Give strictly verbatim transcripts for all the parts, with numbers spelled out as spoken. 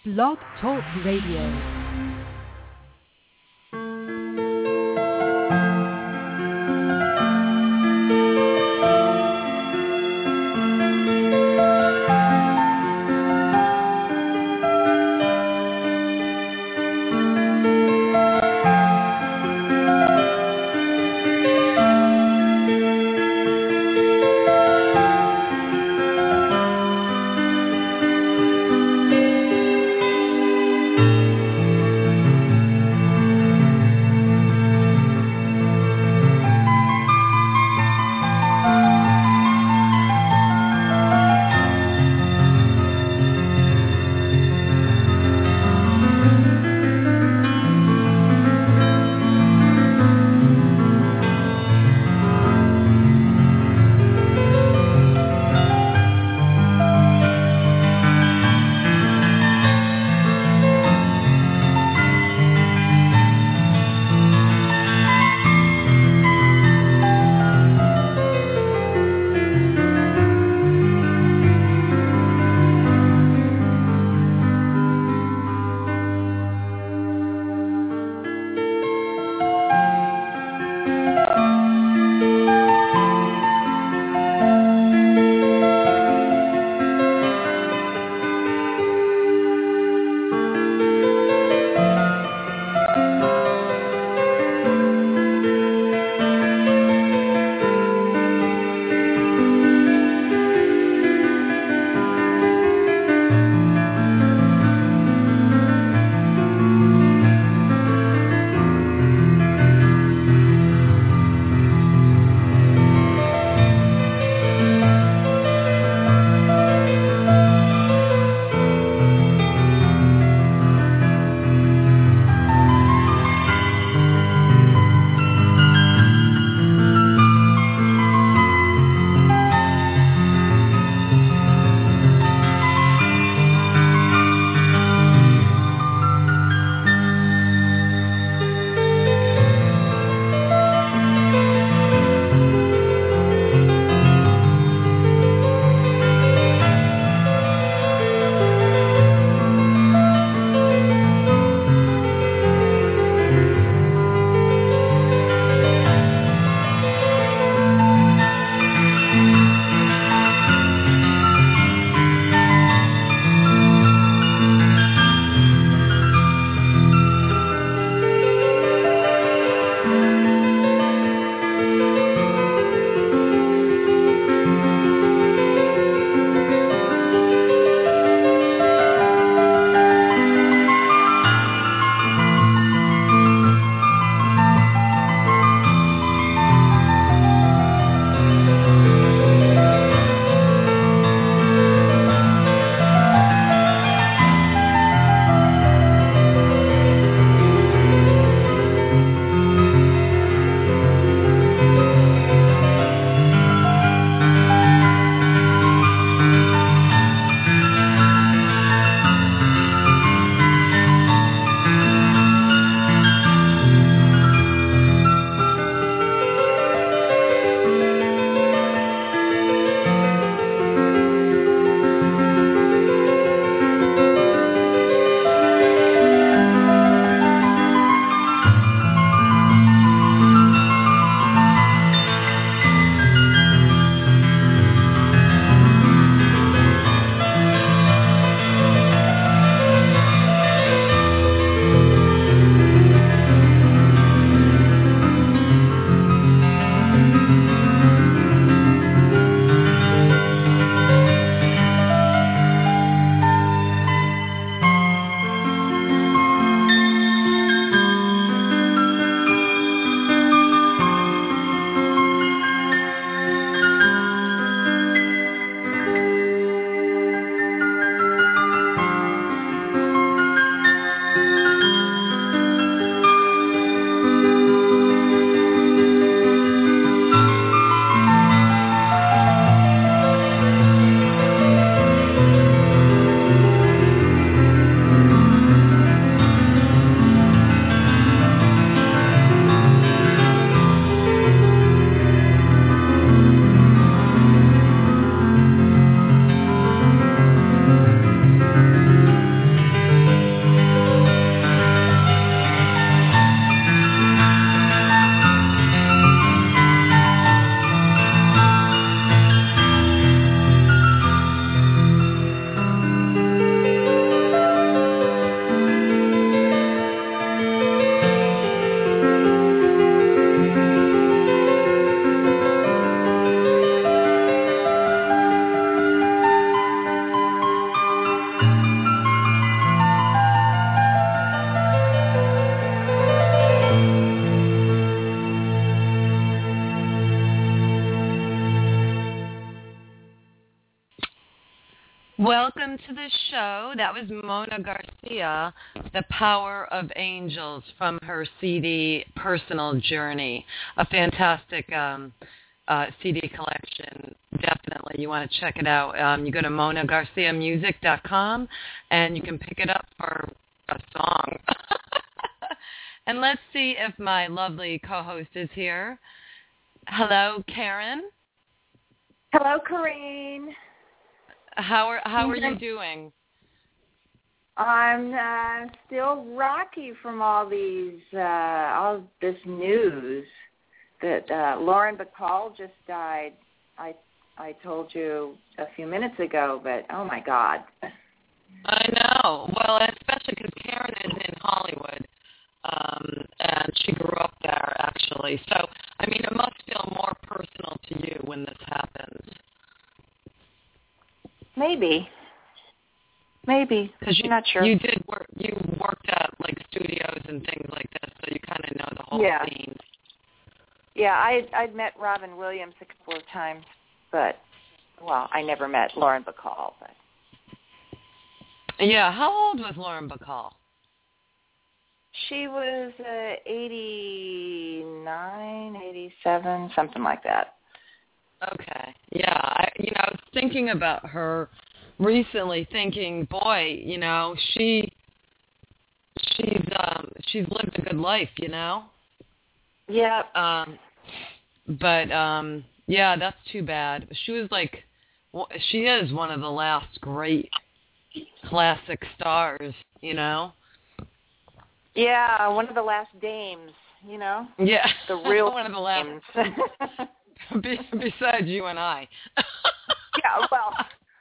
Blog Talk Radio. welcome to the show. That was Mona Garcia, The Power of Angels, from her C D Personal Journey, a fantastic um, uh, C D collection. Definitely, you want to check it out. Um, you go to mona garcia music dot com, and you can pick it up for a song. And let's see if my lovely co-host is here. Hello, Karen. Hello, Corrine. How are how are you doing? I'm uh, still rocky from all these uh, all this news that uh, Lauren Bacall just died. I I told you a few minutes ago, but oh my God. I know. Well, especially because Karen is in Hollywood, um, and she grew up there actually. So I mean, it must feel more personal to you when this happens. Maybe. Maybe. Because you, I'm not sure. You did work. You worked at like studios and things like this, so you kind of know the whole yeah. scene. Yeah, I I'd met Robin Williams a couple of times, but well, I never met Lauren Bacall. But yeah, how old was Lauren Bacall? She was uh, eighty-nine, eighty-seven, something like that. Okay. Yeah, I, you know, I was thinking about her recently, thinking, boy, you know, she she's um she's lived a good life, you know. Yeah. Um, but um, yeah, that's too bad. She was like, well, she is one of the last great classic stars, you know. Yeah, one of the last dames, you know. Yeah, the real one of the last. dames. Besides you and I. Yeah, well,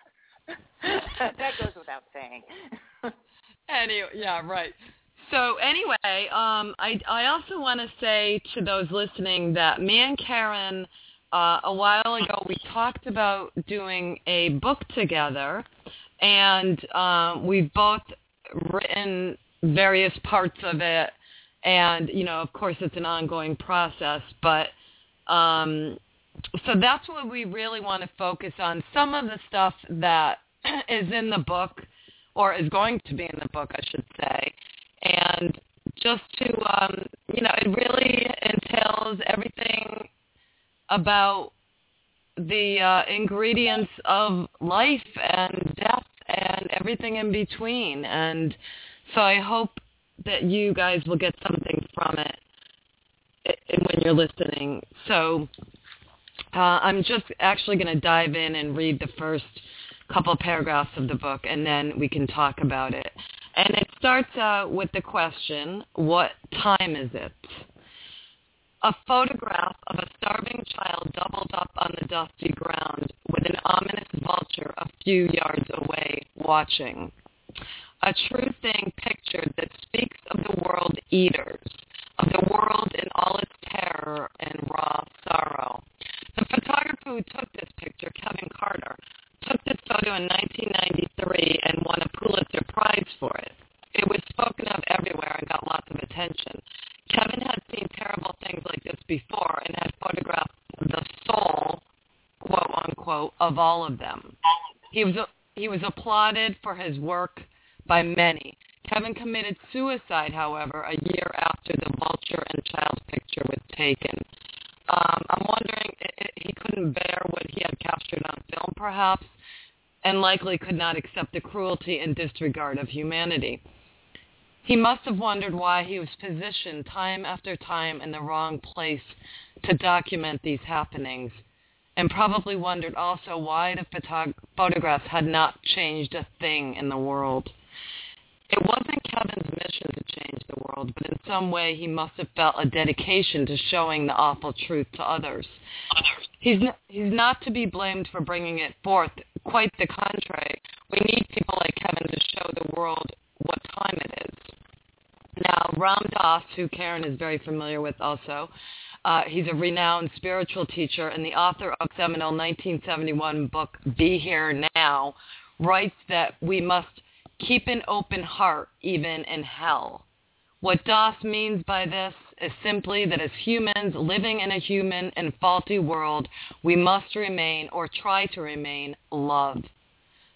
that goes without saying. Anyway, yeah, right. So anyway, um, I I also want to say to those listening that me and Karen, uh, a while ago, we talked about doing a book together, and um, we've both written various parts of it, and you know, of course, it's an ongoing process, but. Um, So that's what we really want to focus on. Some of the stuff that is in the book, or is going to be in the book, I should say. And just to, um, you know, it really entails everything about the uh, ingredients of life and death and everything in between. And so I hope that you guys will get something from it when you're listening. So... Uh, I'm just actually going to dive in and read the first couple paragraphs of the book, and then we can talk about it. And it starts out with the question, what time is it? A photograph of a starving child doubled up on the dusty ground with an ominous vulture a few yards away watching. A true thing pictured that speaks of the world eaters, of the world in all its terror and raw sorrow. The photographer who took this picture, Kevin Carter, took this photo in nineteen ninety-three and won a Pulitzer Prize for it. It was spoken of everywhere and got lots of attention. Kevin had seen terrible things like this before and had photographed the soul, quote unquote, of all of them. He was he was applauded for his work by many. Kevin committed suicide, however, a year after the vulture and child picture was taken. Um, I'm wondering, it, it, he couldn't bear what he had captured on film, perhaps, and likely could not accept the cruelty and disregard of humanity. He must have wondered why he was positioned time after time in the wrong place to document these happenings, and probably wondered also why the photog- photographs had not changed a thing in the world. It wasn't Kevin's mission to change the world, but in some way he must have felt a dedication to showing the awful truth to others. He's n- he's not to be blamed for bringing it forth. Quite the contrary. We need people like Kevin to show the world what time it is. Now, Ram Dass, who Karen is very familiar with also, uh, he's a renowned spiritual teacher and the author of seminal nineteen seventy-one book, Be Here Now, writes that we must keep an open heart even in hell. What Dass means by this is simply that as humans living in a human and faulty world, we must remain, or try to remain, love.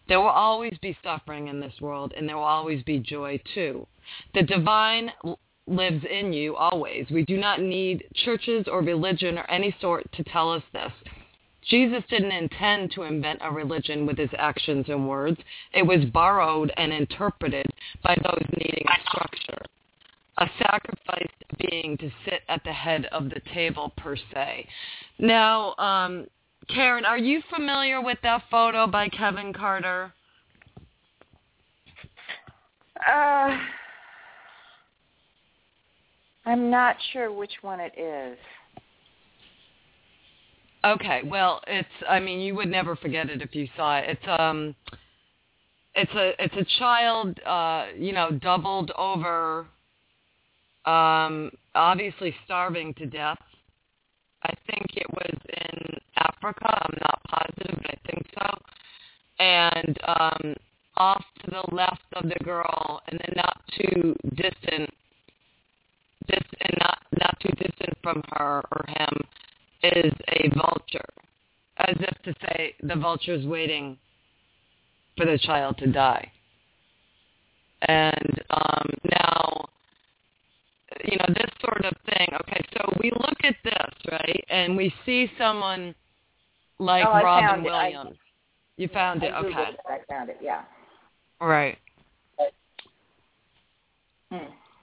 There will always be suffering in this world, and there will always be joy too. The divine lives in you always. We do not need churches or religion or any sort to tell us this. Jesus didn't intend to invent a religion with his actions and words. It was borrowed and interpreted by those needing a structure. A sacrificed being to sit at the head of the table, per se. Now, um, Karen, are you familiar with that photo by Kevin Carter? Uh, I'm not sure which one it is. Okay, well, it's, I mean, you would never forget it if you saw it. It's, um, it's a, it's a child, uh, you know, doubled over, um, obviously starving to death. I think it was in Africa. I'm not positive, but I think so. And um, off to the left of the girl, and then not too distant, dis- and not not too distant from her or him, is a vulture, as if to say the vulture's waiting for the child to die. And um, now, you know, this sort of thing. Okay, so we look at this, right, and we see someone like oh, Robin Williams. I, you found I it, okay. It. I found it, yeah. Right. Hmm.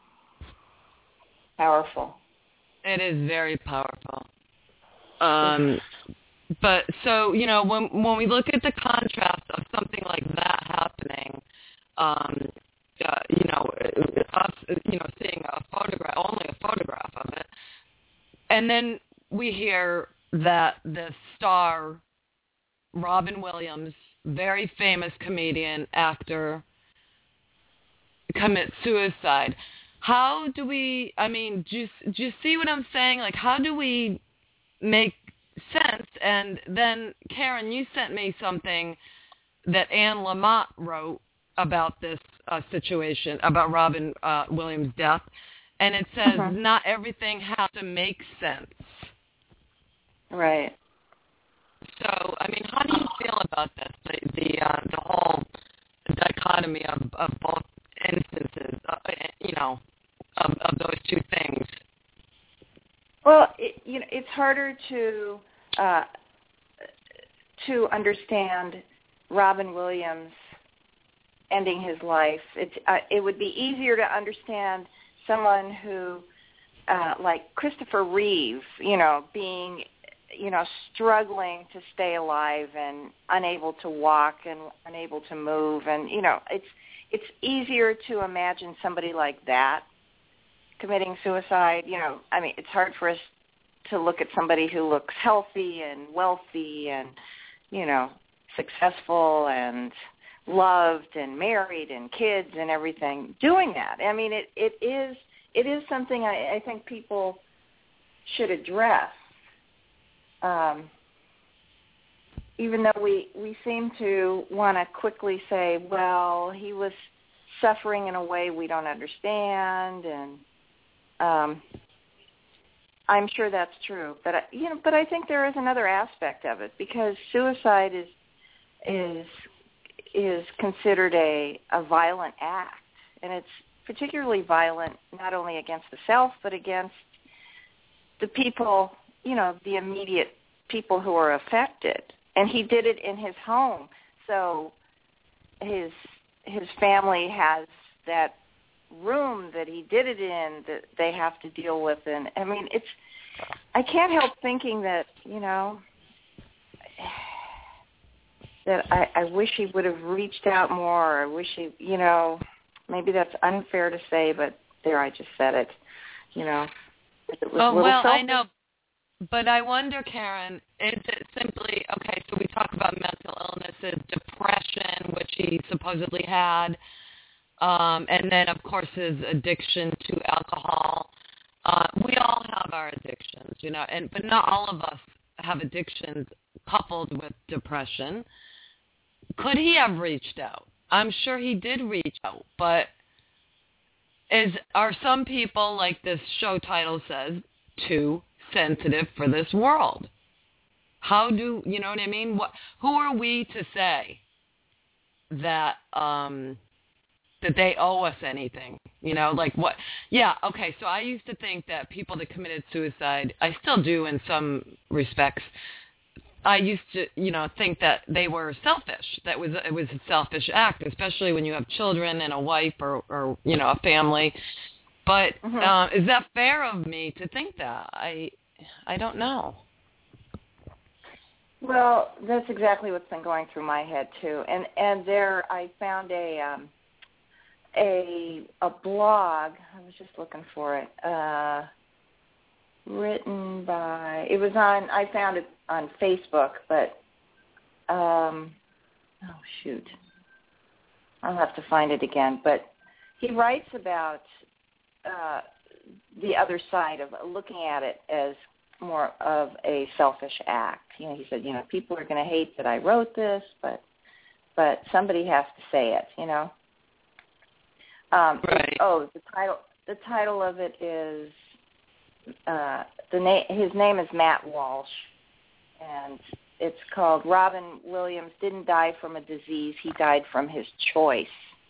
Powerful. It is very powerful. Um, but so, you know, when when we look at the contrast of something like that happening, um, uh, you know, us, you know, seeing a photograph, only a photograph of it, and then we hear that the star, Robin Williams, very famous comedian, actor, commit suicide. How do we, I mean, do you, do you see what I'm saying? Like, how do we make sense? And then, Karen, you sent me something that Anne Lamott wrote about this uh, situation, about Robin uh, Williams' death, and it says, uh-huh. not everything has to make sense. Right. So, I mean, how do you feel about this, the the, uh, the whole dichotomy of, of both instances, uh, you know, of, of those two things? Well, it, you know, it's harder to uh, to understand Robin Williams ending his life. It's uh, it would be easier to understand someone who, uh, like Christopher Reeve, you know, being, you know, struggling to stay alive and unable to walk and unable to move, and you know, it's it's easier to imagine somebody like that committing suicide. You know, I mean, it's hard for us to look at somebody who looks healthy and wealthy and, you know, successful and loved and married and kids and everything doing that. I mean, it, it is it is something I, I think people should address. Um, even though we, we seem to want to quickly say, well, he was suffering in a way we don't understand, and um, I'm sure that's true. But I, you know, but I think there is another aspect of it, because suicide is is is considered a, a violent act, and it's particularly violent not only against the self but against the people, you know, the immediate people who are affected. And he did it in his home, so his his family has that room that he did it in that they have to deal with. And I mean, it's I can't help thinking that, you know, that I, I wish he would have reached out more. I wish he, you know, maybe that's unfair to say, but there, I just said it, you know. It was oh, well, selfish. I know. But I wonder, Karen, is it simply, okay, so we talk about mental illnesses, depression, which he supposedly had, um, and then, of course, his addiction to alcohol. Uh, we all have our addictions, you know, and but not all of us have addictions coupled with depression. Could he have reached out? I'm sure he did reach out, but is are some people, like this show title says, too sensitive for this world? How do, you know what I mean? What, who are we to say that um, that they owe us anything. You know, like what? Yeah, okay. So I used to think that people that committed suicide, I still do in some respects. I used to, you know, think that they were selfish. That was it was a selfish act, especially when you have children and a wife or, or you know, a family. But mm-hmm. uh, is that fair of me to think that? I I don't know. Well, that's exactly what's been going through my head too. And and there, I found a um, a a blog. I was just looking for it. Uh, written by. It was on. I found it on Facebook, but um, oh shoot, I'll have to find it again. But he writes about uh, the other side of looking at it as more of a selfish act. You know, he said, you know, people are going to hate that I wrote this, but but somebody has to say it. You know. Um, right. Oh, the title. The title of it is. Uh, the name. His name is Matt Walsh, and it's called "Robin Williams Didn't Die from a Disease; He Died from His Choice."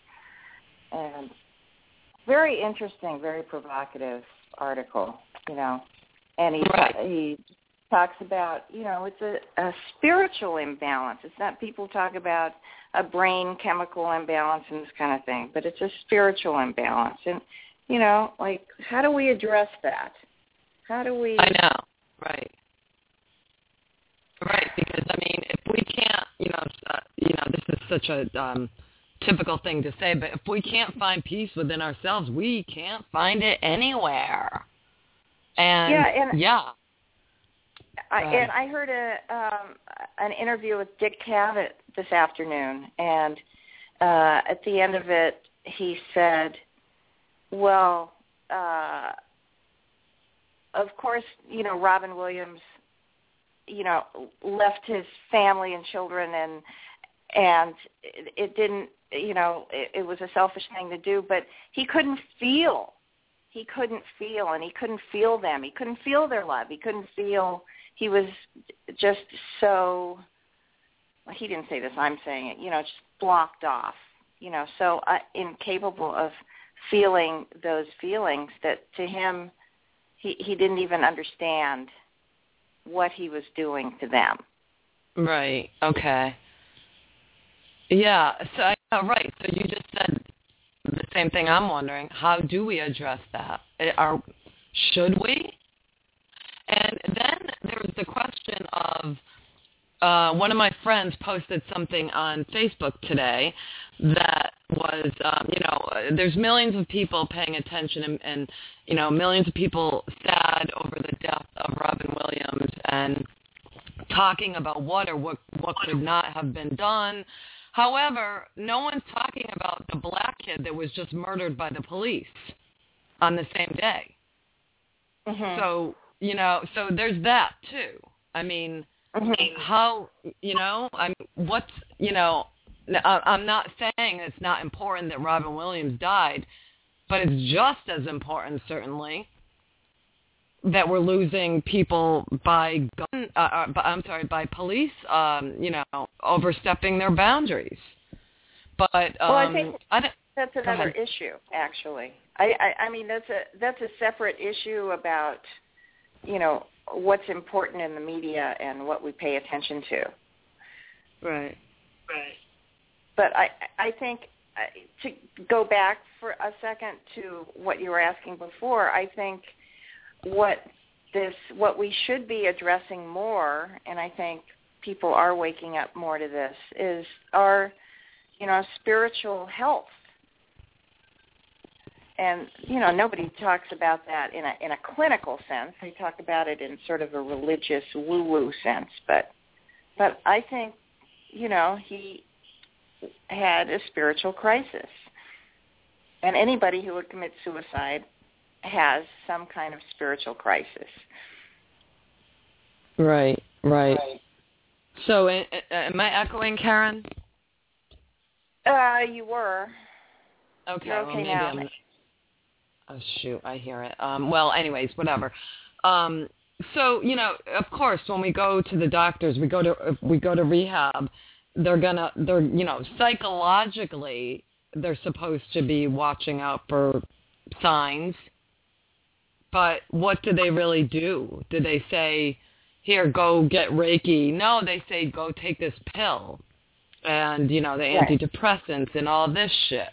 And very interesting, very provocative article. You know, and he right. he talks about, you know, it's a, a spiritual imbalance. It's not, people talk about a brain chemical imbalance and this kind of thing, but it's a spiritual imbalance. And you know, like, how do we address that? How do we? I know, right, right. Because I mean, if we can't, you know, uh, you know, this is such a um, typical thing to say, but if we can't find peace within ourselves, we can't find it anywhere. And yeah, and yeah, I, and I heard a um, an interview with Dick Cavett this afternoon, and uh, at the end of it, he said, "Well." Uh, Of course, you know, Robin Williams, you know, left his family and children, and and it, it didn't, you know, it, it was a selfish thing to do, but he couldn't feel. He couldn't feel, and he couldn't feel them. He couldn't feel their love. He couldn't feel, he was just so, well, he didn't say this, I'm saying it, you know, just blocked off, you know, so uh, incapable of feeling those feelings that to him, He, he didn't even understand what he was doing to them. Right. Okay. Yeah. So I, oh, right. So you just said the same thing. I'm wondering, how do we address that? Are should we? And then there's the question of uh, one of my friends posted something on Facebook today that was, um, you know, there's millions of people paying attention and, and, you know, millions of people sad over the death of Robin Williams and talking about what or what, what could not have been done. However, no one's talking about the black kid that was just murdered by the police on the same day. Mm-hmm. So, you know, so there's that too. I mean, mm-hmm. how, you know, I'm, what's, you know, I'm not saying it's not important that Robin Williams died, but it's just as important, certainly, that we're losing people by gun. Uh, uh, I'm sorry, by police. Um, you know, overstepping their boundaries. But um, well, I think I don't, that's another issue. Actually, I, I, I mean that's a that's a separate issue about, you know, what's important in the media and what we pay attention to. Right. Right. But I, I think uh, to go back for a second to what you were asking before, I think what this, what we should be addressing more, and I think people are waking up more to this, is our, you know, spiritual health. And, you know, nobody talks about that in a in a clinical sense. They talk about it in sort of a religious woo-woo sense. But, but I think, you know, he had a spiritual crisis. And anybody who would commit suicide has some kind of spiritual crisis. Right, right. right. So uh, am I echoing, Karen? Uh, you were. Okay, You're okay well, maybe now. I'm... Oh, shoot, I hear it. Um, well, anyways, whatever. Um, so, you know, of course, when we go to the doctors, we go to we go to rehab, they're gonna, they're, you know, psychologically, they're supposed to be watching out for signs. But what do they really do? Do they say, here, go get Reiki? No, they say, go take this pill and, you know, the right. antidepressants and all this shit.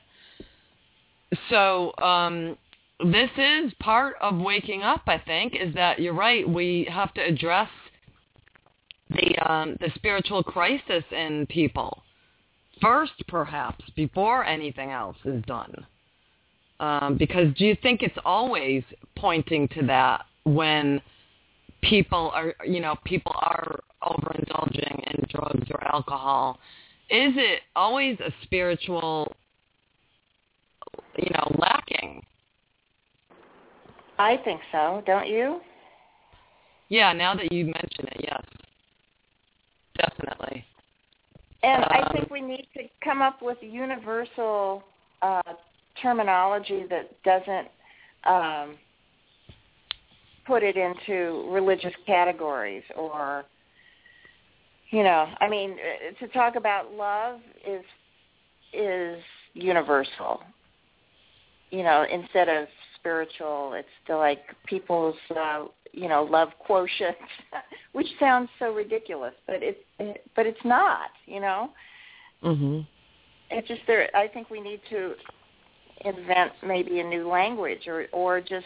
So um, this is part of waking up, I think, is that you're right. We have to address the um, the spiritual crisis in people first, perhaps, before anything else is done. Um, because do you think it's always pointing to that when people are, you know, people are overindulging in drugs or alcohol? Is it always a spiritual, you know, lacking? I think so, don't you? Yeah, now that you mention it, yes. Definitely. And um, I think we need to come up with universal uh, terminology that doesn't um, put it into religious categories or, you know, I mean, to talk about love is is universal. You know, instead of spiritual, it's still like people's, uh, you know, love quotient, which sounds so ridiculous, but it's it, but it's not. You know, mhm. It's just there. I think we need to invent maybe a new language, or or just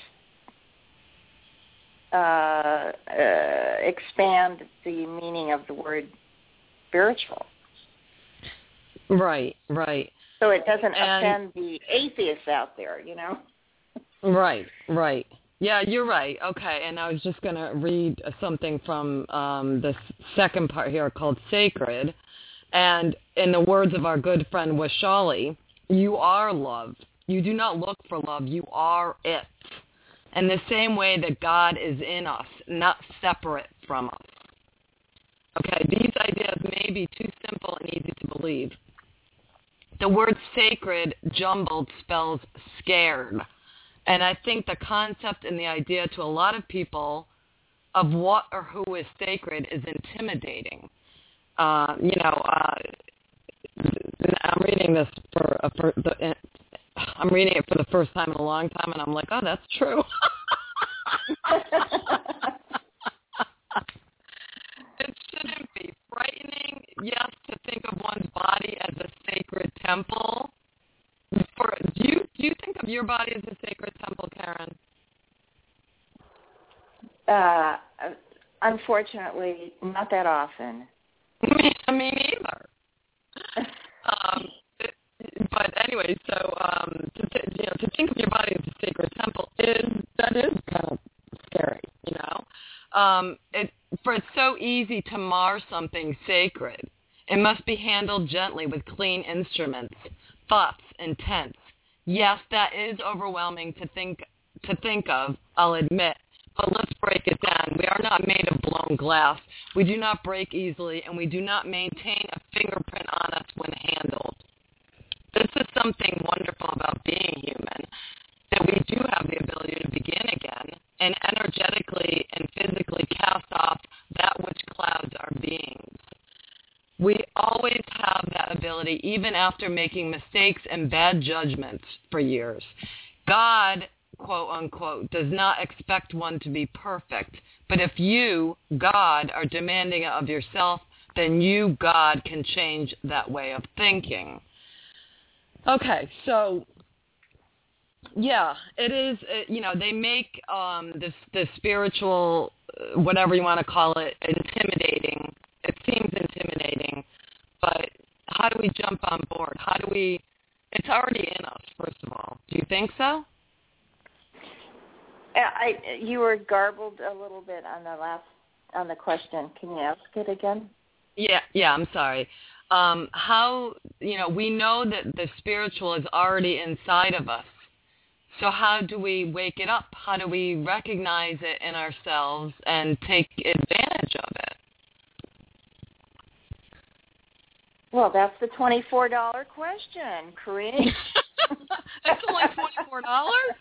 uh, uh, expand the meaning of the word spiritual. Right, right. So it doesn't and, offend the atheists out there, you know? Right, right. Yeah, you're right. Okay, and I was just going to read something from um, the second part here called Sacred. And in the words of our good friend Washali, you are love. You do not look for love. You are it. In the same way that God is in us, not separate from us. Okay, these ideas may be too simple and easy to believe. The word sacred jumbled spells scared. And I think the concept and the idea to a lot of people of what or who is sacred is intimidating. Uh, you know, uh, I'm reading this for, uh, for the, I'm reading it for the first time in a long time, and I'm like, oh, that's true. It shouldn't be frightening, yes, to think of one's body as a sacred temple. For, do you do you think of your body as a sacred temple, Karen? Uh, unfortunately, not that often. Me, me neither. um, it, but anyway, so um, to th- you know, to think of your body as a sacred temple is that is kind of scary, you know. Um, it for it's so easy to mar something sacred. It must be handled gently with clean instruments, thoughts, intents. Yes, that is overwhelming to think to think of, I'll admit. But let's break it down. We are not made of blown glass. We do not break easily, and we do not maintain a fingerprint on us when handled. This is something wonderful about being human, that we do have the ability to begin again and energetically and physically cast off that which clouds our beings. We always have that ability, even after making mistakes and bad judgments for years. God, quote unquote, does not expect one to be perfect. But if you, God, are demanding it of yourself, then you, God, can change that way of thinking. Okay, so, yeah, it is, it, you know, they make um, this, this spiritual, whatever you want to call it, intimidating. It seems intimidating, but how do we jump on board? How do we, it's already in us, first of all. Do you think so? I, you were garbled a little bit on the last, on the question. Can you ask it again? Yeah, yeah, I'm sorry. Um, how, you know, we know that the spiritual is already inside of us. So how do we wake it up? How do we recognize it in ourselves and take advantage of it? Well, that's the twenty-four dollars question, Corinne. That's only twenty-four dollars?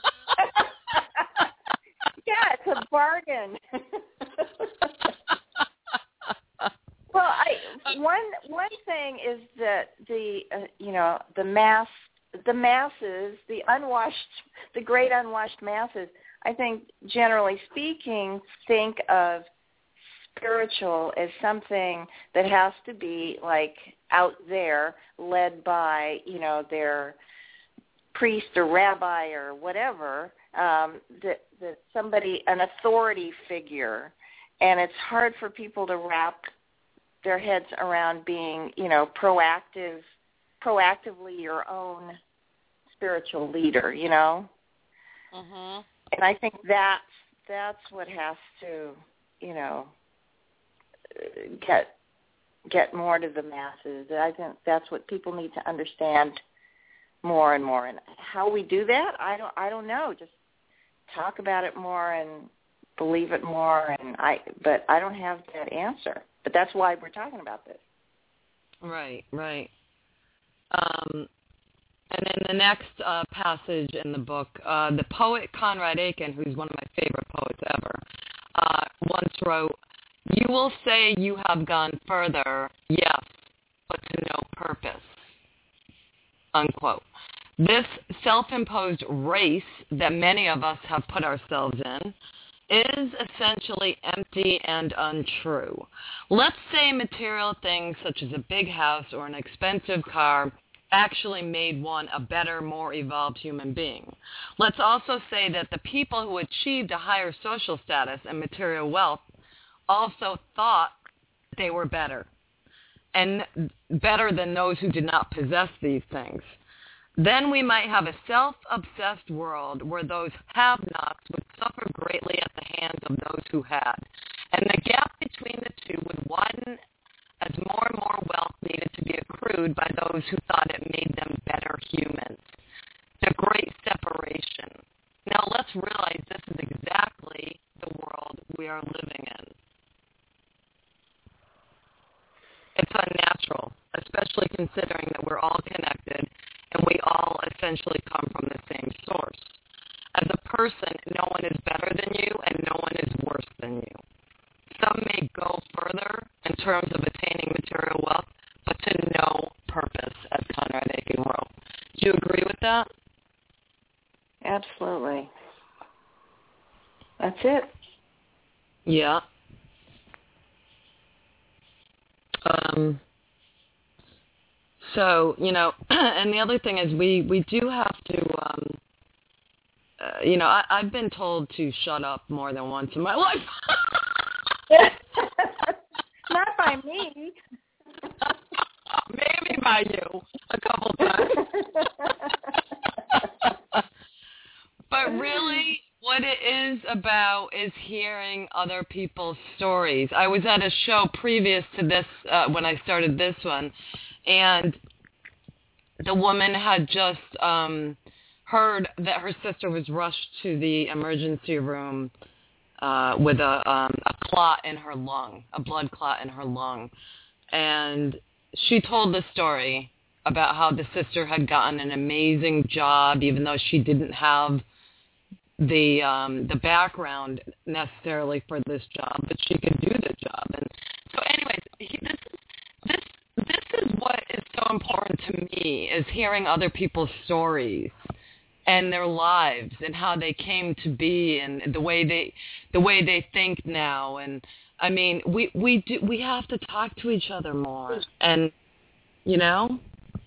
Yeah, it's a bargain. Well, I one one one thing is that the uh, you know the mass the masses, the unwashed, the great unwashed masses, I think generally speaking, think of spiritual as something that has to be like out there, led by, you know, their priest or rabbi or whatever, um, that, that somebody, an authority figure. And it's hard for people to wrap their heads around being, you know, proactive, proactively your own spiritual leader, you know? Mm-hmm. And I think that's, that's what has to, you know, get get more to the masses. I think that's what people need to understand more and more. And how we do that, I don't I don't know. Just talk about it more and believe it more. And I, but I don't have that answer. But that's why we're talking about this. Right, right. Um, and then the next uh, passage in the book, uh, the poet Conrad Aiken, who's one of my favorite poets ever, uh, once wrote, "You will say you have gone further, yes, but to no purpose," unquote. This self-imposed race that many of us have put ourselves in is essentially empty and untrue. Let's say material things such as a big house or an expensive car actually made one a better, more evolved human being. Let's also say that the people who achieved a higher social status and material wealth also thought they were better, and better than those who did not possess these things. Then we might have a self-obsessed world where those have-nots would suffer greatly at the hands of those who had, and the gap between the two would widen as more and more wealth needed to be accrued by those who thought it made them better humans. The great separation. Now let's realize this is exactly the world we are living in. It's unnatural, especially considering that we're all connected and we all essentially come from the same source. As a person, no one is better than you and no one is worse than you. Some may go further in terms of attaining material wealth, but to no purpose, as Conrad Aiken wrote. Do you agree with that? Absolutely. That's it. Yeah. Um, so, you know, and the other thing is we, we do have to, um, uh, you know, I, I've been told to shut up more than once in my life. Not by me. Maybe by you a couple times. But really, what it is about is hearing other people's stories. I was at a show previous to this, uh, when I started this one, and the woman had just um, heard that her sister was rushed to the emergency room uh, with a, um, a clot in her lung, a blood clot in her lung. And she told the story about how the sister had gotten an amazing job, even though she didn't have the um, the background necessarily for this job, but she could do the job. And so, anyways, he, this is this this is what is so important to me, is hearing other people's stories and their lives and how they came to be and the way they the way they think now. And I mean, we we do we have to talk to each other more, and you know.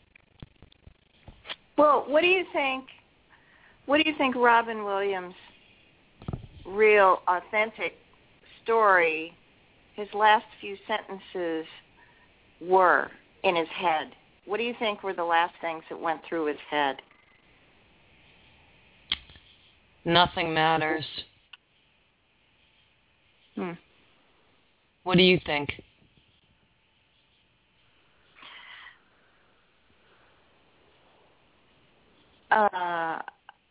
Well, what do you think? What do you think Robin Williams' real, authentic story, his last few sentences were in his head? What do you think were the last things that went through his head? Nothing matters. Hmm. What do you think? Uh,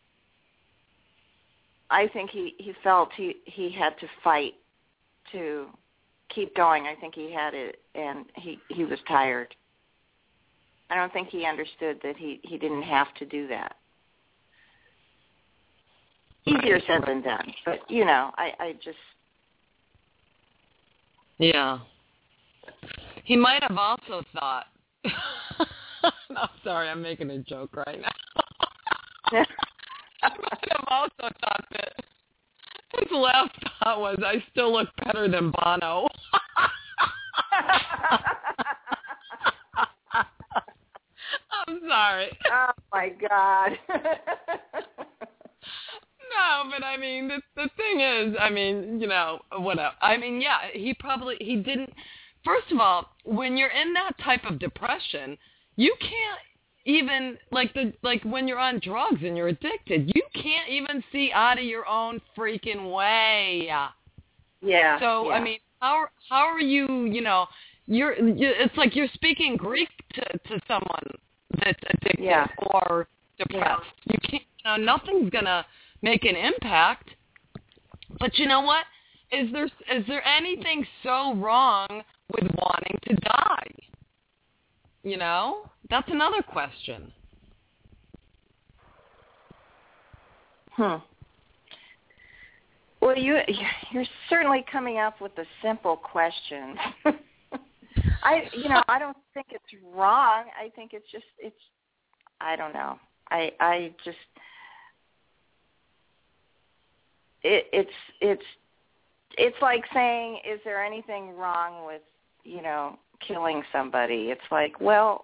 I think he, he felt he, he had to fight to keep going. I think he had it, and he, he was tired. I don't think he understood that he, he didn't have to do that. Easier said than done, but, you know, I, I just... Yeah. He might have also thought. No, sorry, I'm making a joke right now. He might have also thought that his last thought was, I still look better than Bono. I'm sorry. Oh, my God. No, but I mean, the the thing is, I mean, you know, whatever. I mean, yeah, he probably, he didn't, first of all, when you're in that type of depression, you can't even, like the like when you're on drugs and you're addicted, you can't even see out of your own freaking way. Yeah. So, yeah. I mean, how how are you, you know, you're, you, it's like you're speaking Greek to, to someone that's addicted Yeah. or depressed. Yeah. You can't, you know, nothing's going to make an impact. But you know what? Is there is there anything so wrong with wanting to die? You know? That's another question. Hmm. Well, you you're certainly coming up with a simple question. I you know, I don't think it's wrong. I think it's just it's I don't know. I I just it it's it's it's like saying, is there anything wrong with, you know, killing somebody? It's like, well,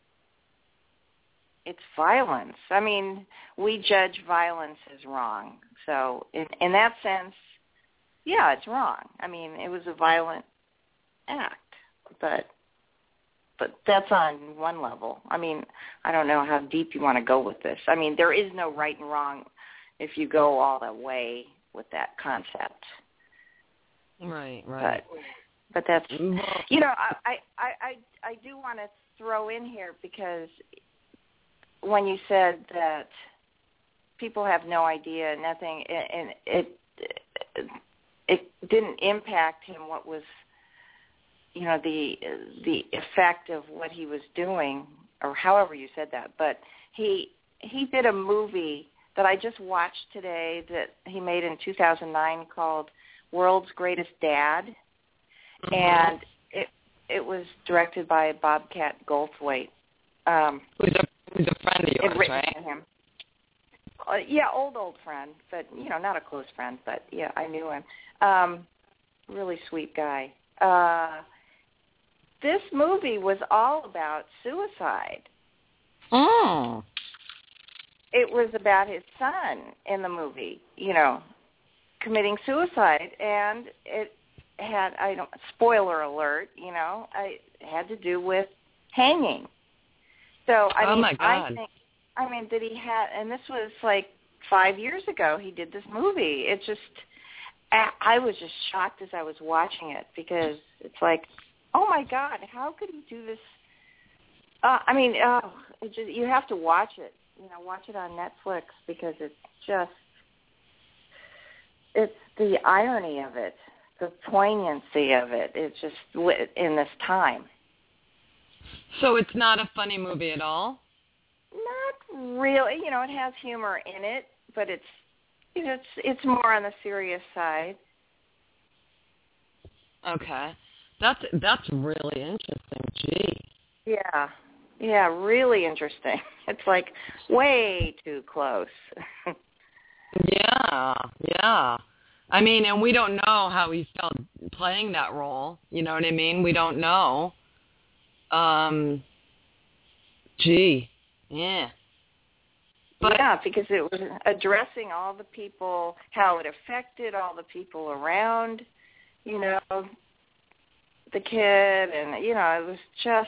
it's violence. I mean, we judge violence as wrong. So in, in that sense, yeah, it's wrong. I mean, it was a violent act, but but that's on one level. I mean, I don't know how deep you want to go with this. I mean, there is no right and wrong if you go all the way with that concept. Right, right. But, but that's, you know, I, I, I, I do want to throw in here because when you said that people have no idea, nothing, and it, it didn't impact him what was, you know, the the effect of what he was doing, or however you said that. But he he did a movie that I just watched today that he made in two thousand nine called World's Greatest Dad, mm-hmm. and it it was directed by Bobcat Goldthwait. Um, who's, a, who's a friend of yours, right? Him. Uh, yeah, old, old friend, but, you know, not a close friend, but, yeah, I knew him. Um, really sweet guy. Uh, this movie was all about suicide. Oh. It was about his son in the movie, you know, committing suicide, and it had, I don't, spoiler alert, you know, I, it had to do with hanging. So, I oh mean, my God. I think, I mean, did he have, and this was like five years ago he did this movie. It just, I was just shocked as I was watching it because it's like, oh my God, how could he do this? Uh, I mean, oh, it just, you have to watch it, you know, watch it on Netflix because it's just, it's the irony of it, the poignancy of it. It's just in this time. So it's not a funny movie at all? Not really. You know, it has humor in it, but it's you know, it's it's more on the serious side. Okay, that's that's really interesting. Gee. Yeah, yeah, really interesting. It's like way too close. yeah, yeah. I mean, and we don't know how he felt playing that role. You know what I mean? We don't know. Um. Gee. Yeah. But, yeah, because it was addressing all the people, how it affected all the people around, you know, the kid, and, you know, it was just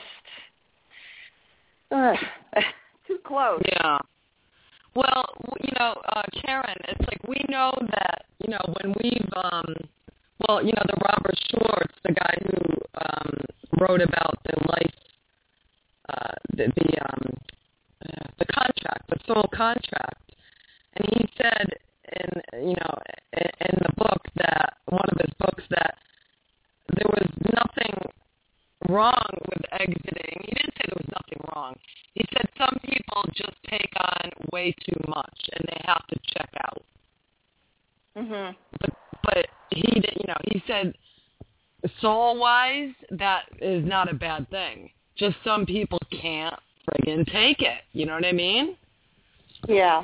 uh, too close. Yeah. Well, you know, uh, Karen, it's like we know that, you know, when we've, um, well, you know, the Robert Schwartz, the guy who um, wrote about the life, uh, the, the um, the contract, the soul contract, and he said in, you know, in, in the book that, one of his books, that there was nothing wrong with exiting. He didn't say there was nothing wrong. He said some people just take on way too much and they have to check out. Mhm. But, but he did, you know, he said soul-wise, that is not a bad thing. Just some people can't friggin' take it. You know what I mean? Yeah.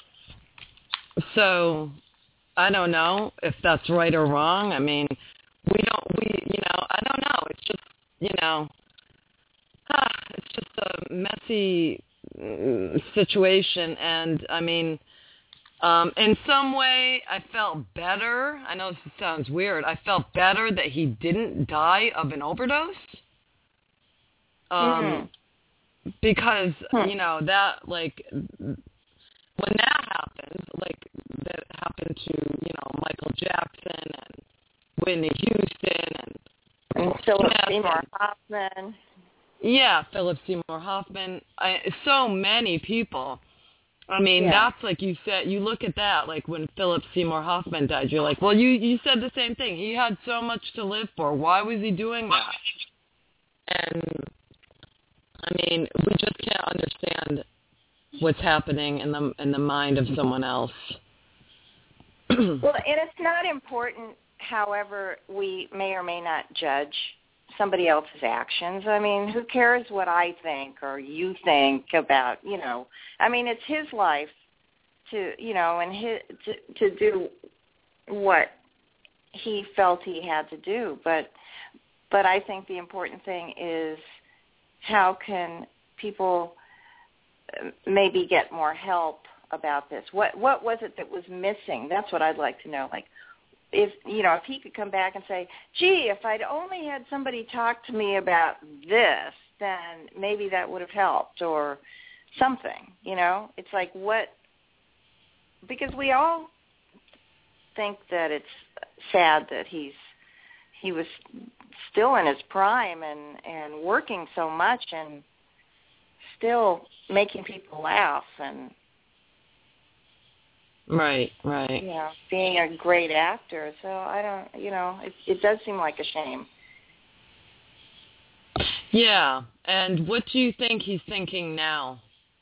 So, I don't know if that's right or wrong. I mean, we don't, we, you know, I don't know. It's just, you know, ah, it's just a messy mm, situation. And, I mean, um, in some way, I felt better. I know this sounds weird. I felt better that he didn't die of an overdose. Um, mm-hmm. Because, hmm. you know, that, like, when that happened, like, that happened to, you know, Michael Jackson and Whitney Houston and, and Philip Seymour Hoffman. Yeah, Philip Seymour Hoffman. I, so many people. I mean, yeah. that's like you said, you look at that, like when Philip Seymour Hoffman died, you're like, well, you, you said the same thing. He had so much to live for. Why was he doing that? And, I mean, we just can't understand what's happening in the in the mind of someone else. Well, and it's not important, however, we may or may not judge somebody else's actions. I mean, who cares what I think or you think about, you know, I mean, it's his life to, you know, and his, to, to do what he felt he had to do. But, but I think the important thing is how can people maybe get more help about this? What what was it that was missing? That's what I'd like to know. Like, if you know, if he could come back and say, "Gee, if I'd only had somebody talk to me about this, then maybe that would have helped," or something. You know, it's like what? Because we all think that it's sad that he's he was still in his prime and and working so much and still making people laugh and right, right, you know, being a great actor. So I don't, you know, it, it does seem like a shame. Yeah, and what do you think he's thinking now?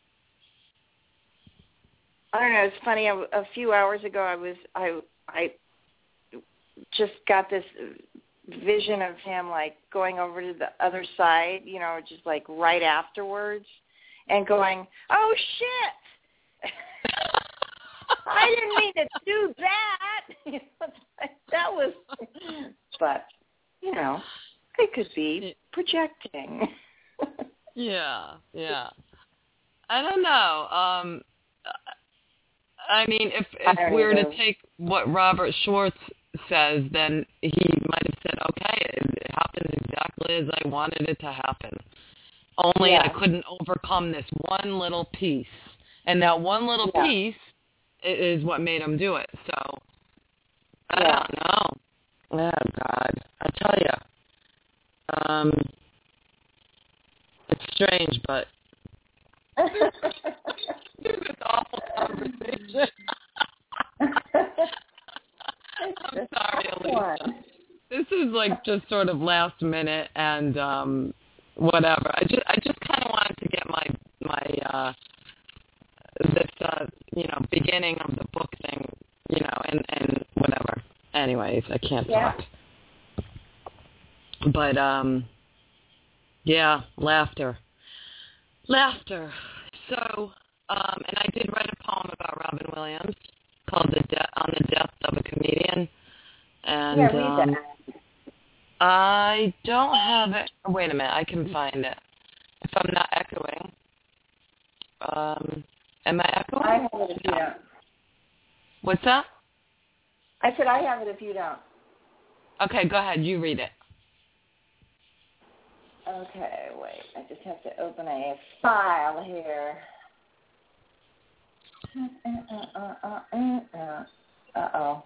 I don't know. It's funny. A, a few hours ago, I was I I just got this vision of him like going over to the other side, you know, just like right afterwards, and going, "Oh shit! I didn't mean to do that." That was, but you know, it could be projecting. Yeah, yeah. I don't know. Um, I mean, if if we were to take what Robert Schwartz says, then he might have said, "Okay, it, it happened exactly as I wanted it to happen. Only yeah. I couldn't overcome this one little piece, and that one little yeah. piece is what made him do it." So I yeah. don't know. Oh God, I tell you, um, it's strange, but this awful conversation. I'm sorry, Alicia. This is like just sort of last minute and um, whatever. I just I just kind of wanted to get my my uh, this uh, you know beginning of the book thing, you know, and and whatever. Anyways, I can't yeah. talk. But um, yeah, laughter, laughter. So um, and I did write a poem about Robin Williams called "The De- on the Death of a Comedian." And yeah, read um, that. I don't have it. Oh, wait a minute, I can find it. If I'm not echoing. Um, am I echoing? I have it if you don't. What's that? I said I have it if you don't. Okay, go ahead. You read it. Okay, wait. I just have to open a file here. Uh-oh.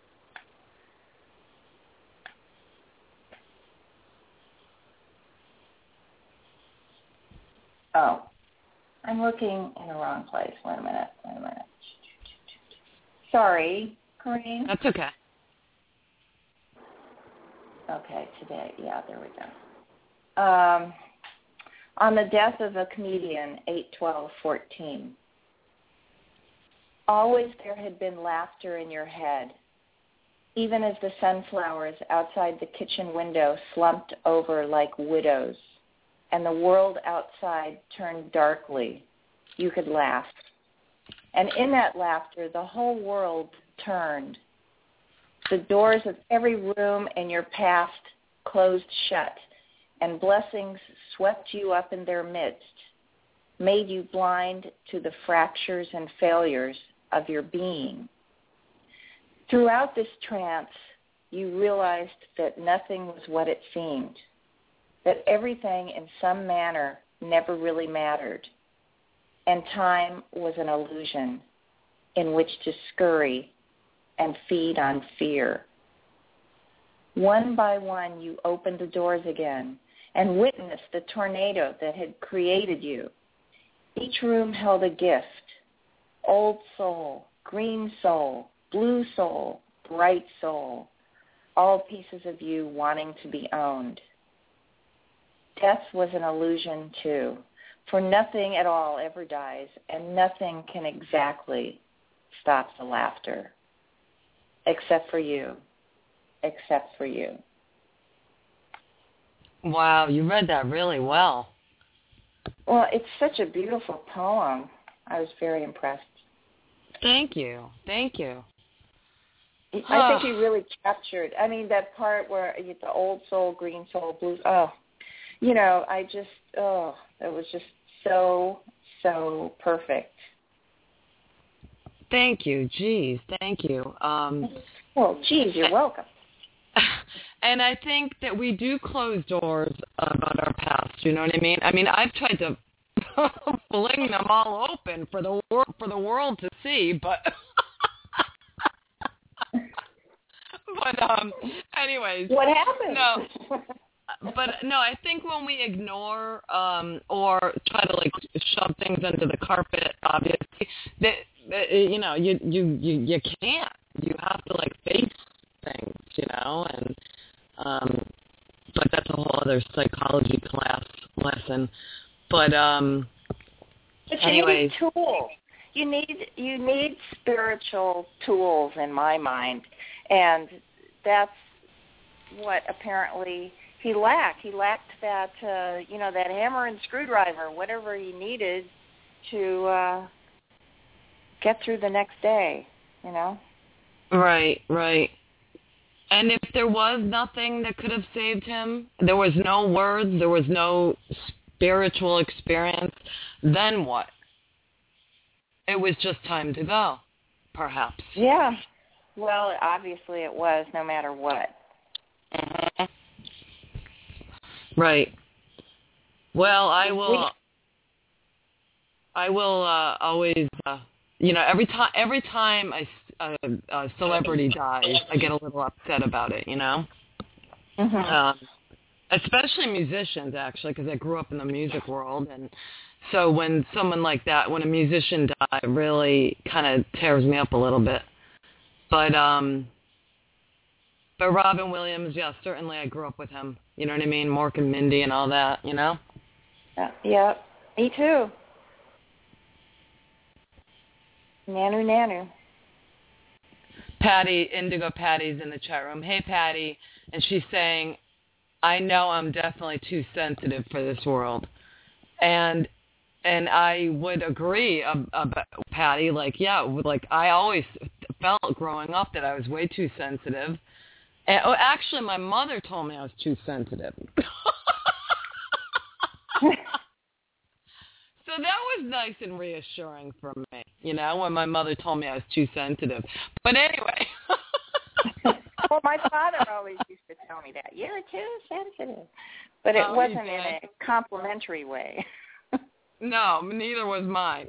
Oh, I'm looking in the wrong place. Wait a minute. Wait a minute. Sorry, Corinne. That's okay. Okay, today. Yeah, there we go. Um, on the death of a comedian, eight twelve fourteen. Always there had been laughter in your head. even as the sunflowers outside the kitchen window slumped over like widows, and the world outside turned darkly, you could laugh. And in that laughter, the whole world turned. The doors of every room in your past closed shut, and blessings swept you up in their midst, made you blind to the fractures and failures of your being. Throughout this trance, you realized that nothing was what it seemed, that everything in some manner never really mattered, and time was an illusion in which to scurry and feed on fear. One by one, you opened the doors again and witnessed the tornado that had created you. Each room held a gift: old soul, green soul, blue soul, bright soul, all pieces of you wanting to be owned. Death was an illusion too, for nothing at all ever dies, and nothing can exactly stop the laughter, except for you, except for you. Wow, you read that really well. Well, it's such a beautiful poem. I was very impressed. Thank you. Thank you. I think you really captured, I mean, that part where you, the old soul, green soul, blue, oh, you know, I just, oh, it was just so, so perfect. Thank you. Geez, thank you. Um, well, geez, you're welcome. And I think that we do close doors about our past, you know what I mean? I mean, I've tried to fling them all open for the wor- for the world to see, but but um anyways. What happened? No. But no, I think when we ignore um or try to like shove things under the carpet, obviously, that, that you know, you you you you can't. You have to like face things, you know, and um but that's a whole other psychology class lesson. But um but you anyways, need tools. You need you need spiritual tools in my mind, and that's what apparently he lacked. He lacked that uh, you know, that hammer and screwdriver, whatever he needed to uh, get through the next day. You know. Right, right. And if there was nothing that could have saved him, there was no words, there was no spiritual experience, then what? It was just time to go, perhaps. Yeah. Well, obviously it was, no matter what. Mm-hmm. Right. Well, I will. I will uh, always. Uh, you know, every time every time I, uh, a celebrity dies, I get a little upset about it. You know. Mm-hmm. Um, especially musicians, actually, because I grew up in the music world, and so when someone like that, when a musician dies, it really kind of tears me up a little bit. But um, but Robin Williams, yeah, certainly I grew up with him. You know what I mean? Mork and Mindy and all that, you know? Uh, yeah, me too. Nanu, nanu. Patty, Indigo Patty's in the chat room. Hey, Patty. And she's saying, I know I'm definitely too sensitive for this world. And and I would agree about Patty. Like, yeah, like I always felt growing up that I was way too sensitive. And, oh, actually, my mother told me I was too sensitive. So that was nice and reassuring for me, you know, when my mother told me I was too sensitive. But anyway. Well, my father always used to tell me that. You're too sensitive. But it oh, wasn't in a complimentary way. No, neither was mine.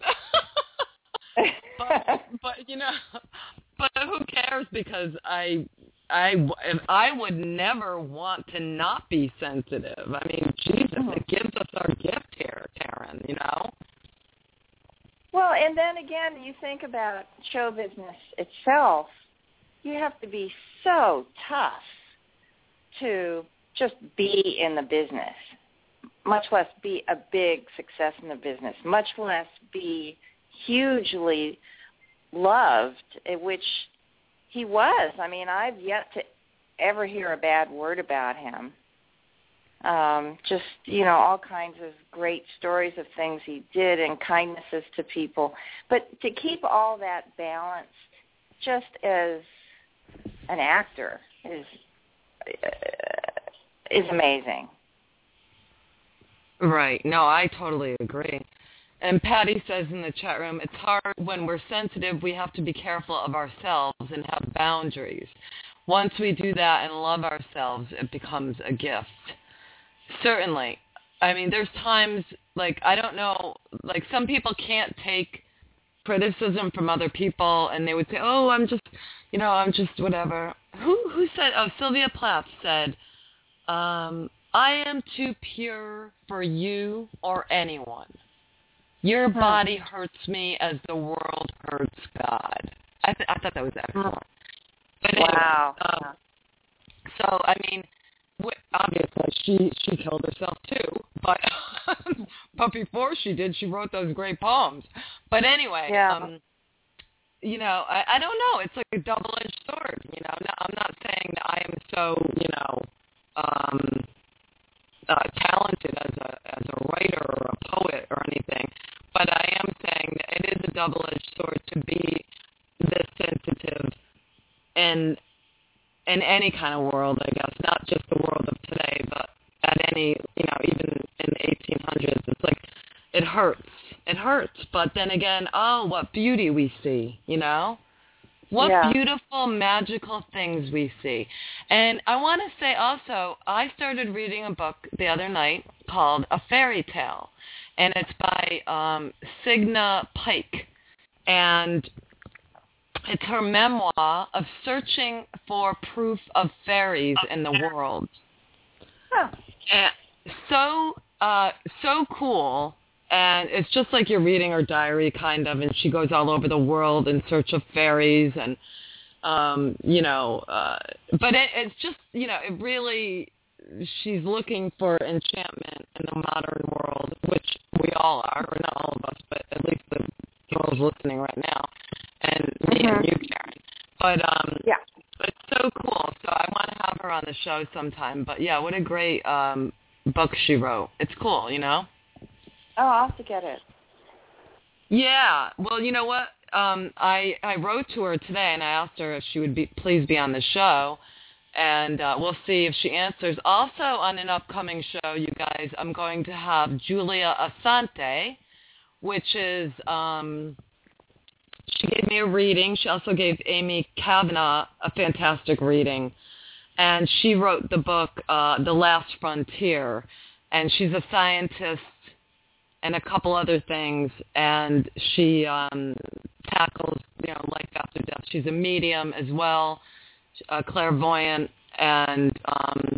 but, but, you know, but who cares? Because I, I, I would never want to not be sensitive. I mean, Jesus, it gives us our gift here, Taryn, you know? Well, and then again, you think about show business itself, you have to be so tough to just be in the business, much less be a big success in the business, much less be hugely loved, which he was. I mean, I've yet to ever hear a bad word about him. Um, just, you know, all kinds of great stories of things he did and kindnesses to people. But to keep all that balanced just as an actor is uh, is amazing. Right. No, I totally agree. And Patty says in the chat room, it's hard when we're sensitive, we have to be careful of ourselves and have boundaries. Once we do that and love ourselves, it becomes a gift. Certainly. I mean, there's times, like, I don't know, like some people can't take criticism from other people, and they would say, oh, I'm just, you know, I'm just whatever. Who who said, oh, Sylvia Plath said, um, I am too pure for you or anyone. Your Hmm. body hurts me as the world hurts God. I, th- I thought that was excellent. But anyway, Wow. um, so, I mean, obviously she she killed herself too, but but before she did, she wrote those great poems. But anyway, Yeah. um, you know, I, I don't know. It's like a double-edged sword. You know, no, I'm not saying that I am so you know um, uh, talented as a as a writer or a poet or anything, but I am saying that it is a double-edged sword to be this sensitive and. In any kind of world, I guess, not just the world of today, but at any, you know, even in the eighteen hundreds, it's like, it hurts. It hurts. But then again, oh, what beauty we see, you know? What Yeah. beautiful, magical things we see. And I want to say also, I started reading a book the other night called A Fairy Tale, and it's by um, Signa Pike. And it's her memoir of searching for proof of fairies in the world. Huh. And so, uh, so cool. And it's just like you're reading her diary, kind of. And she goes all over the world in search of fairies, and um, you know. Uh, but it, it's just, you know, it really. She's looking for enchantment in the modern world, which we all are, or not all of us, but at least the girls listening right now. And me Mhm. and you, Karen. But um, Yeah. it's so cool. So I want to have her on the show sometime. But yeah, what a great um, book she wrote. It's cool, you know? Oh, I'll have to get it. Yeah. Well, you know what? Um, I I wrote to her today, and I asked her if she would be please be on the show, and uh, we'll see if she answers. Also, on an upcoming show, you guys, I'm going to have Julia Asante, which is. Um, She gave me a reading. She also gave Amy Kavanagh a fantastic reading. And she wrote the book, uh, The Last Frontier. And she's a scientist and a couple other things. And she um, tackles, you know, life after death. She's a medium as well, a clairvoyant. And um,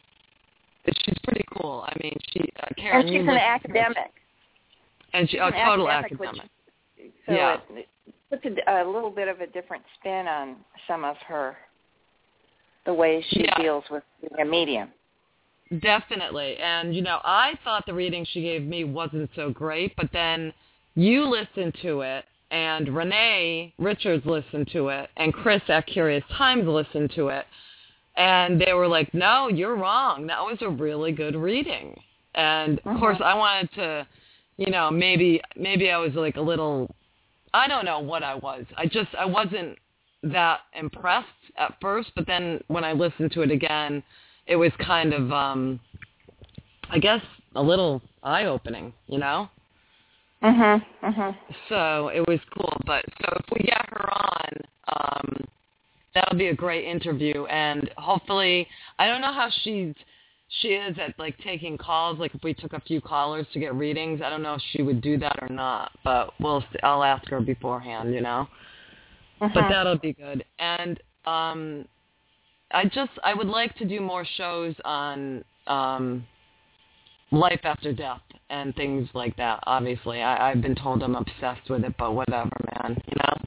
she's pretty cool. I mean, she, uh, Karen, And you she's an listen- academic. And she, She's a an total academic, academic. which- So Yeah. it, it puts a, a little bit of a different spin on some of her, the way she Yeah. deals with being a medium. Definitely. And, you know, I thought the reading she gave me wasn't so great, but then you listened to it, and Renee Richards listened to it, and Chris at Curious Times listened to it, and they were like, no, you're wrong. That was a really good reading. And, of Mhm. course, I wanted to, you know, maybe maybe I was like a little, I don't know what I was. I just, I wasn't that impressed at first, but then when I listened to it again, it was kind of, um, I guess, a little eye-opening, you know? Mhm. Mhm. So it was cool. But so if we get her on, um, that'll be a great interview. And hopefully, I don't know how she's, she is at, like, taking calls. Like, if we took a few callers to get readings, I don't know if she would do that or not. But we'll, I'll ask her beforehand, you know? Mhm. But that'll be good. And um, I just, I would like to do more shows on um, life after death and things like that, obviously. I, I've been told I'm obsessed with it, but whatever, man, you know?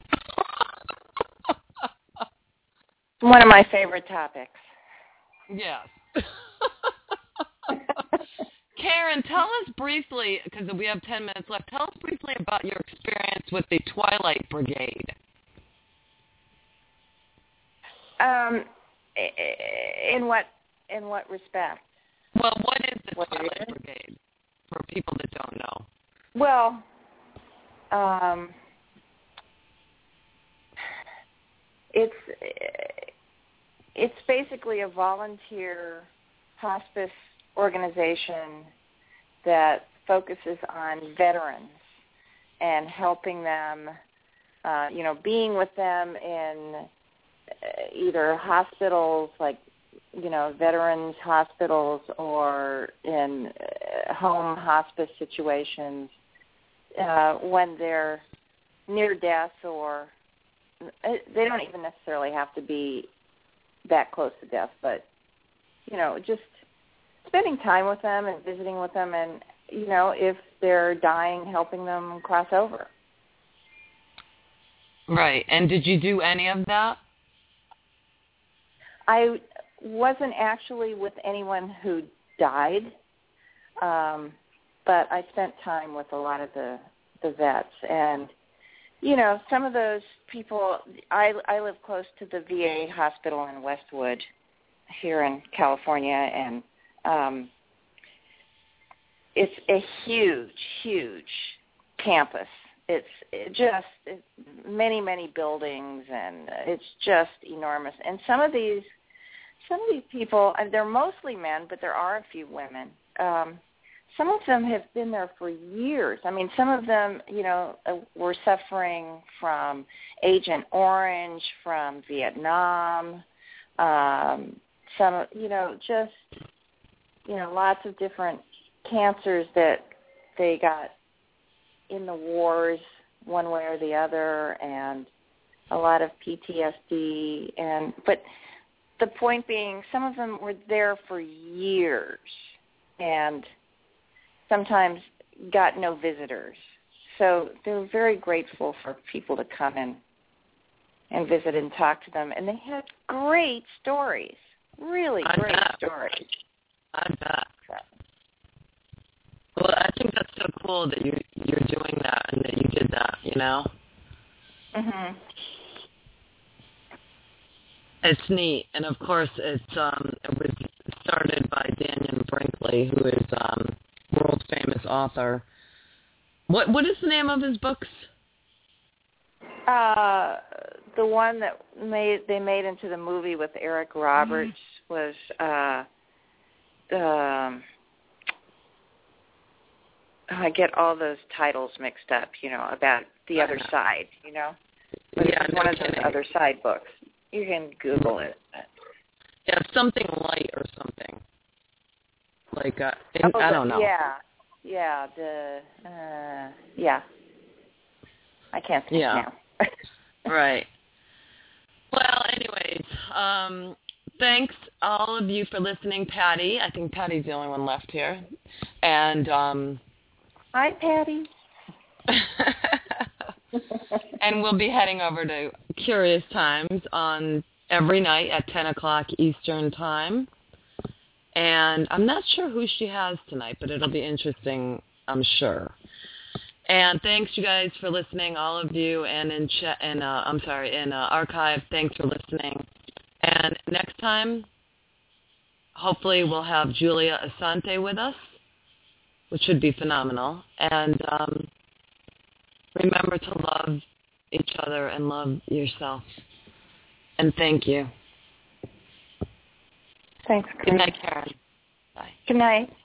One of my favorite topics. Yes. Karen, tell us briefly, because we have ten minutes left, tell us briefly about your experience with the Twilight Brigade. Um, in what in what respect? Well, what is the what Twilight Brigade for people that don't know? Well, um, it's it's basically a volunteer hospice organization that focuses on veterans and helping them, uh, you know, being with them in either hospitals, like, you know, veterans hospitals, or in uh, home hospice situations uh, when they're near death, or they don't even necessarily have to be that close to death, but, you know, just spending time with them and visiting with them, and, you know, if they're dying, helping them cross over. Right. And did you do any of that? I wasn't actually with anyone who died, um, but I spent time with a lot of the, the vets. And, you know, some of those people, I, I live close to the V A hospital in Westwood here in California, and um, it's a huge, huge campus. It's it just it's many, many buildings, and it's just enormous. And some of these, some of these people, they're mostly men, but there are a few women. Um, some of them have been there for years. I mean, some of them, you know, were suffering from Agent Orange, from Vietnam. Um, some, you know, just, you know, lots of different cancers that they got in the wars one way or the other, and a lot of P T S D. And but the point being, some of them were there for years and sometimes got no visitors. So they're very grateful for people to come in and visit and talk to them. And they had great stories, really I great bet. stories. I bet. Well, I think that's so cool that you, you're doing that and that you did that, you know? Mhm. It's neat. And, of course, it's um, it was started by Daniel Brinkley, who is um, world famous author. What What is the name of his books? Uh, the one that made they made into the movie with Eric Roberts was uh, um, I get all those titles mixed up, you know, about the other side, you know. But Yeah, it's no one of kidding. those other side books. You can Google it. Yeah, something light or something. Like, uh, Oh, I don't know. Yeah, yeah, the, uh, yeah. I can't think Yeah. now. Right. Well, anyways, um, thanks all of you for listening, Patty. I think Patty's the only one left here. And, um, Hi, Patty. and we'll be heading over to Curious Times on every night at ten o'clock Eastern Time. And I'm not sure who she has tonight, but it'll be interesting, I'm sure. And thanks, you guys, for listening, all of you, and in ch- and uh, I'm sorry, in uh, archive. Thanks for listening. And next time, hopefully, we'll have Julia Asante with us, which should be phenomenal. And um, remember to love each other and love yourself. And thank you. Thanks. Good night, Karen. Bye. Good night.